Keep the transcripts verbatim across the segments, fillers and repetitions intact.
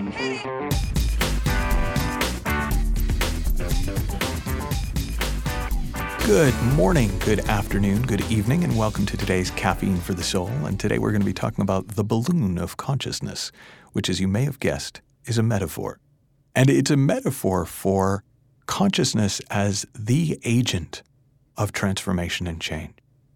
Good morning, good afternoon, good evening, and welcome to today's Caffeine for the Soul. And today we're going to be talking about the balloon of consciousness, which, as you may have guessed, is a metaphor. And it's a metaphor for consciousness as the agent of transformation and change.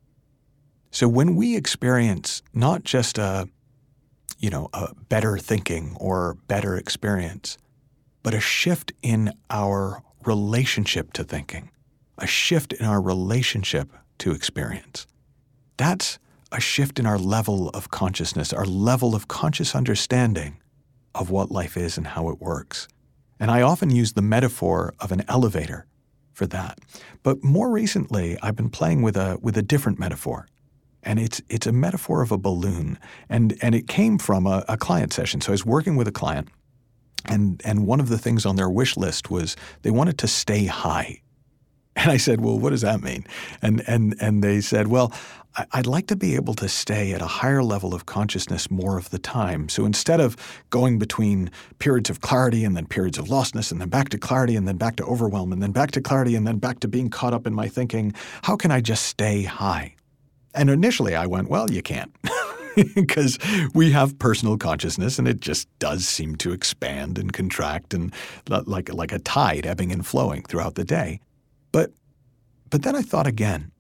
So when we experience not just a, you know, a better thinking or better experience, but a shift in our relationship to thinking, a shift in our relationship to experience. That's a shift in our level of consciousness, our level of conscious understanding of what life is and how it works. And I often use the metaphor of an elevator for that. But more recently, I've been playing with a with a different metaphor. And it's it's a metaphor of a balloon. And and it came from a, a client session. So I was working with a client, and and one of the things on their wish list was they wanted to stay high. And I said, well, what does that mean? And and and they said, well, I'd like to be able to stay at a higher level of consciousness more of the time. So instead of going between periods of clarity and then periods of lostness and then back to clarity and then back to overwhelm and then back to clarity and then back to being caught up in my thinking, how can I just stay high? And initially I went, well, you can't. Because we have personal consciousness and it just does seem to expand and contract and like, like a tide ebbing and flowing throughout the day. But but then I thought again,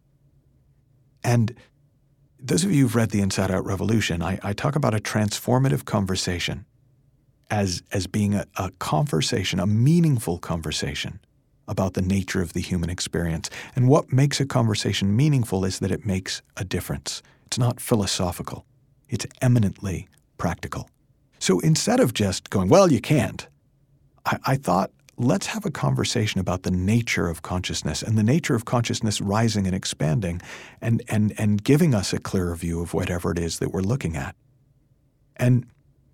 and those of you who've read The Inside Out Revolution, I, I talk about a transformative conversation as, as being a, a conversation, a meaningful conversation about the nature of the human experience. And what makes a conversation meaningful is that it makes a difference. It's not philosophical. It's eminently practical. So instead of just going, well, you can't, I, I thought, let's have a conversation about the nature of consciousness and the nature of consciousness rising and expanding and, and, and giving us a clearer view of whatever it is that we're looking at. And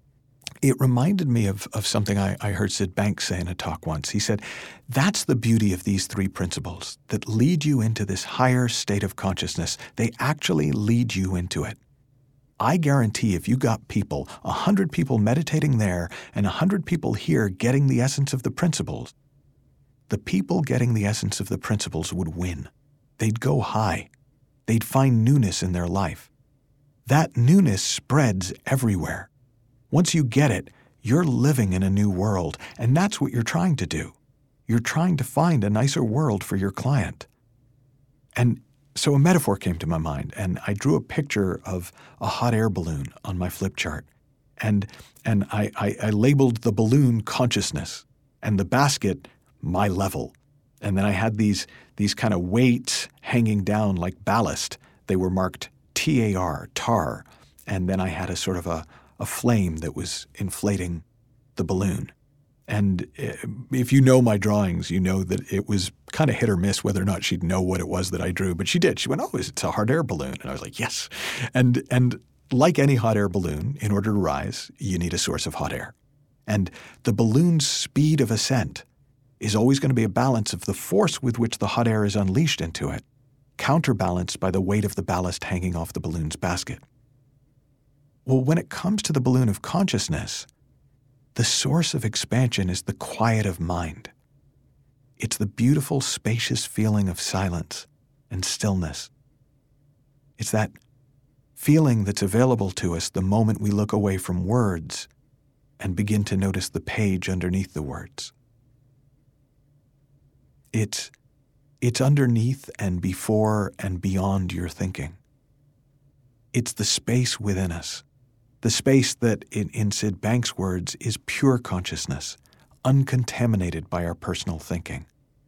it reminded me of, of something I, I heard Sid Banks say in a talk once. He said, that's the beauty of these three principles that lead you into this higher state of consciousness. They actually lead you into it. I guarantee if you got people, a hundred people meditating there and a hundred people here getting the essence of the principles, the people getting the essence of the principles would win. They'd go high. They'd find newness in their life. That newness spreads everywhere. Once you get it, you're living in a new world, and that's what you're trying to do. You're trying to find a nicer world for your client. And So a metaphor came to my mind, and I drew a picture of a hot air balloon on my flip chart. And and I, I, I labeled the balloon consciousness and the basket my level. And then I had these, these kind of weights hanging down like ballast. They were marked T A R, tar. And then I had a sort of a, a flame that was inflating the balloon. And if you know my drawings, you know that it was kind of hit or miss whether or not she'd know what it was that I drew. But she did. She went, oh, it's a hot air balloon. And I was like, yes. And and like any hot air balloon, in order to rise, you need a source of hot air. And the balloon's speed of ascent is always going to be a balance of the force with which the hot air is unleashed into it, counterbalanced by the weight of the ballast hanging off the balloon's basket. Well, when it comes to the balloon of consciousness, the source of expansion is the quiet of mind. It's the beautiful, spacious feeling of silence and stillness. It's that feeling that's available to us the moment we look away from words and begin to notice the page underneath the words. It's, it's underneath and before and beyond your thinking. It's the space within us. The space that, in, in Sid Banks' words, is pure consciousness, uncontaminated by our personal thinking.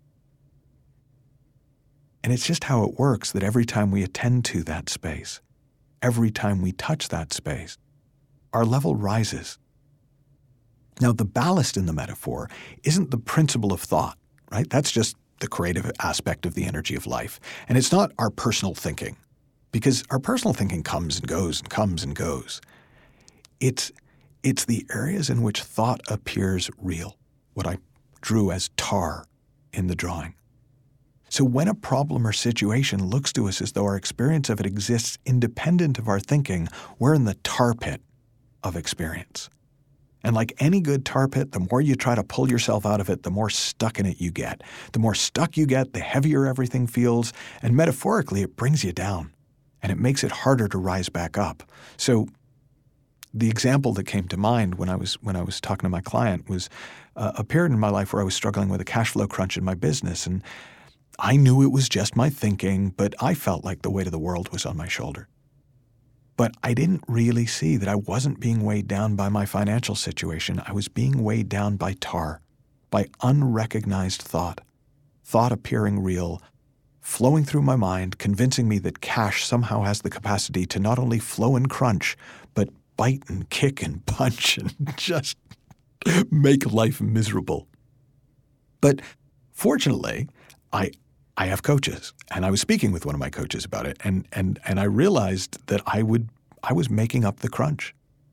And it's just how it works that every time we attend to that space, every time we touch that space, our level rises. Now, the ballast in the metaphor isn't the principle of thought, right? That's just the creative aspect of the energy of life. And it's not our personal thinking, because our personal thinking comes and goes and comes and goes. It's, it's the areas in which thought appears real, what I drew as tar in the drawing. So when a problem or situation looks to us as though our experience of it exists independent of our thinking, we're in the tar pit of experience. And like any good tar pit, the more you try to pull yourself out of it, the more stuck in it you get. The more stuck you get, the heavier everything feels. And metaphorically, it brings you down. And it makes it harder to rise back up. So the example that came to mind when I was when I was talking to my client was uh, a period in my life where I was struggling with a cash flow crunch in my business. And I knew it was just my thinking, but I felt like the weight of the world was on my shoulder. But I didn't really see that I wasn't being weighed down by my financial situation. I was being weighed down by tar, by unrecognized thought, thought appearing real, flowing through my mind, convincing me that cash somehow has the capacity to not only flow and crunch, but bite and kick and punch and just make life miserable. But fortunately, I I have coaches, and I was speaking with one of my coaches about it, and and and I realized that I would I was making up the crunch.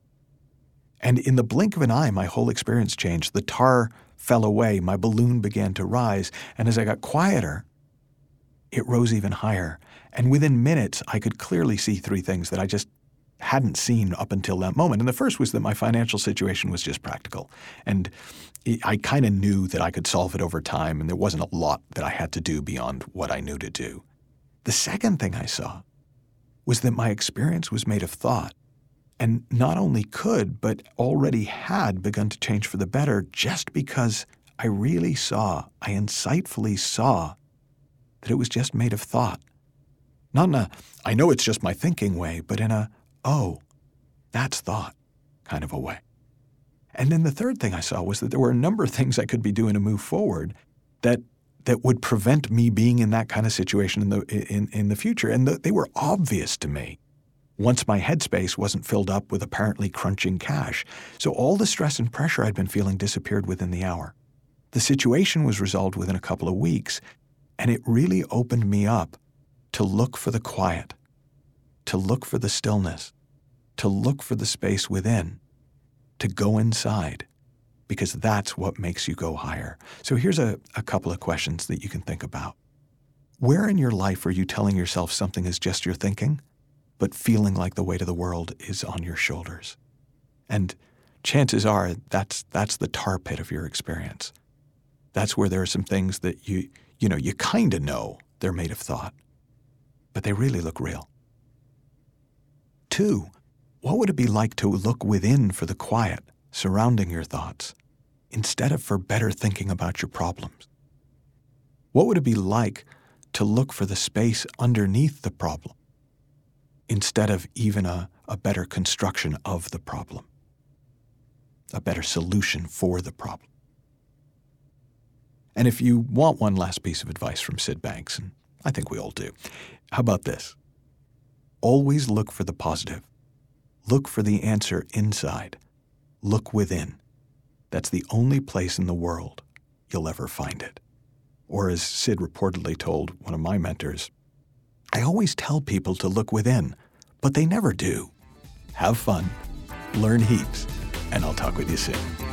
And in the blink of an eye, my whole experience changed. The tar fell away, my balloon began to rise, and as I got quieter, it rose even higher. And within minutes, I could clearly see three things that I just hadn't seen up until that moment. And the first was that my financial situation was just practical. And I kind of knew that I could solve it over time, and there wasn't a lot that I had to do beyond what I knew to do. The second thing I saw was that my experience was made of thought, and not only could, but already had begun to change for the better just because I really saw, I insightfully saw that it was just made of thought. Not in a, I know it's just my thinking way, but in a, oh, that's thought kind of a way. And then the third thing I saw was that there were a number of things I could be doing to move forward that that would prevent me being in that kind of situation in the in, in the future. And the, they were obvious to me once my headspace wasn't filled up with apparently crunching cash. So all the stress and pressure I'd been feeling disappeared within the hour. The situation was resolved within a couple of weeks, and it really opened me up to look for the quiet, to look for the stillness, to look for the space within, to go inside, because that's what makes you go higher. So here's a, a couple of questions that you can think about. Where in your life are you telling yourself something is just your thinking, but feeling like the weight of the world is on your shoulders? And chances are that's that's the tar pit of your experience. That's where there are some things that you, you know, you kind of know they're made of thought, but they really look real. Two, what would it be like to look within for the quiet surrounding your thoughts instead of for better thinking about your problems? What would it be like to look for the space underneath the problem instead of even a, a better construction of the problem, a better solution for the problem? And if you want one last piece of advice from Sid Banks, and I think we all do, how about this? Always look for the positive. Look for the answer inside. Look within. That's the only place in the world you'll ever find it. Or as Sid reportedly told one of my mentors, I always tell people to look within, but they never do. Have fun, learn heaps, and I'll talk with you soon.